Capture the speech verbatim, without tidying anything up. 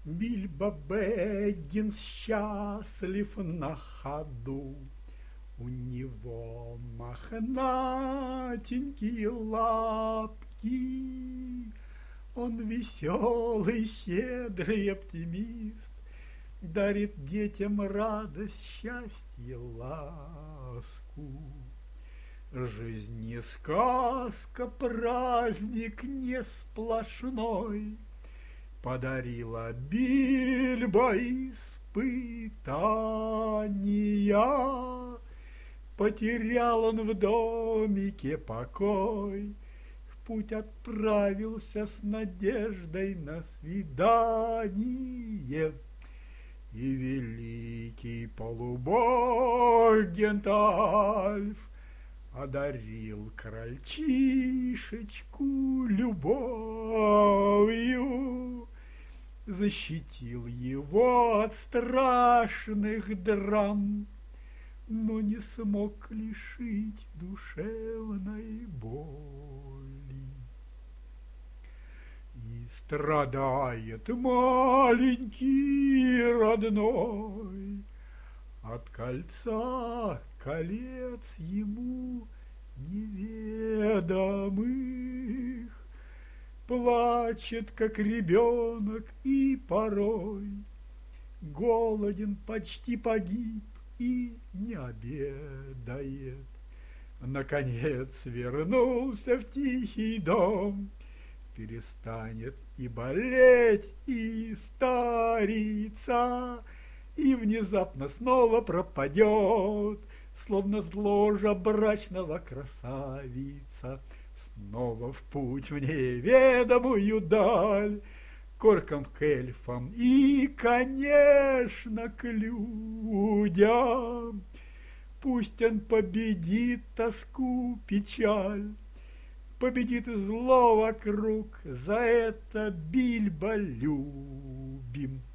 Бильбо Бэггинс счастлив на ходу. У него мохнатенькие лапки, он веселый, щедрый оптимист, дарит детям радость, счастье, ласку. Жизнь не сказка, праздник не сплошной, подарила Бильбо испытания. Потерял он в домике покой, в путь отправился с надеждой на свидание. И великий полубог Гендальф одарил крольчишечку любовью, защитил его от страшных драм, но не смог лишить душевной боли. И страдает маленький родной от кольца колец ему неведомых, плачет, как ребенок, и порой голоден, почти погиб и не обедает. Наконец вернулся в тихий дом, перестанет и болеть, и стариться, и внезапно снова пропадет, словно с ложа брачного красавица, снова в путь в неведомую даль, к оркам, к эльфам и, конечно, к людям. Пусть он победит тоску, печаль, победит зло вокруг, за это Бильбо любим.